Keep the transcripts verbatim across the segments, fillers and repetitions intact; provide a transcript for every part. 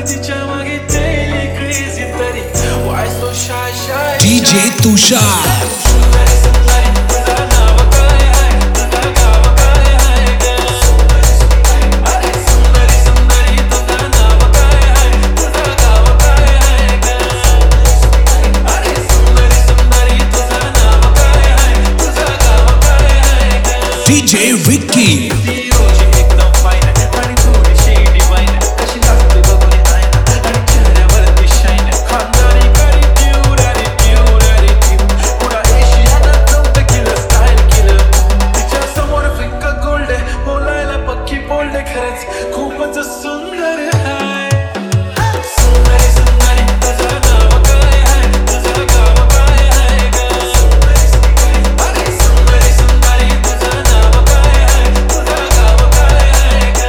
तिच्या मागे daily crazy तरी why so shy shy D J Tushar सुंदरी सुंदरी तुझं नाव काय आहे तुझं गाव काय आहे ग अरे सुंदरी सुंदरी तुझं नाव काय आहे तुझं गाव काय आहे ग अरे सुंदरी सुंदरी तुझं नाव काय आहे तुझं गाव काय आहे ग डी जे विक्की ती रोजी एकदम फाईन आणि थोडीशी डिवाईन कशी लागते बघून आईना आणि चेहऱ्यावरती शाईन खानदानी करी प्युर आणि प्युर आणि प्युर पुढा एशियानं नव्हतं केलं स्टाईल केलं तिच्या समोर फिक्का गोल्ड आहे बोलायला पक्की बोलले खरंच खूपच सुंदर आहे सुंदरी सुंदरी तुझं नाव काय आहे तुझं गाव काय आहे ग अरे सुंदरी सुंदरी तुझं नाव काय आहे तुझं गाव काय आहे ग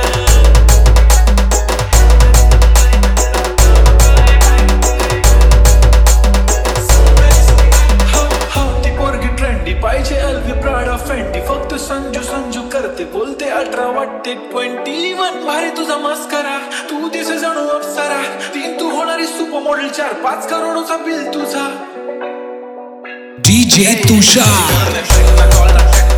हो हो ती पोरगी ट्रेंडी पाहिजे एल्वी प्राडा फेंटी फक्त संजू संजू करते बोलते अठरा वाटते ट्वेंटी वन भारी तुझा मस्करा तू दिसे जणू अप्सरा तीन तू होणारी सुपर मॉडेल चार पाच करोडचा बिल तुझा D J Tushar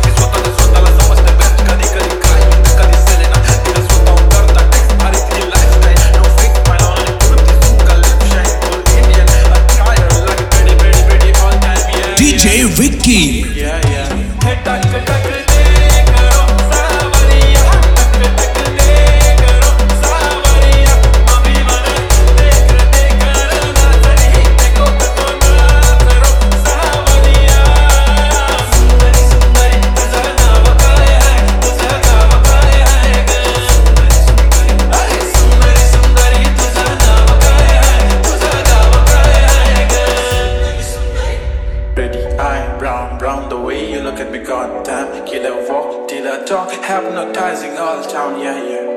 D J Vicky Brown, brown, the way you look at me, goddamn. Killer walk, till I talk, hypnotizing all town, yeah, yeah.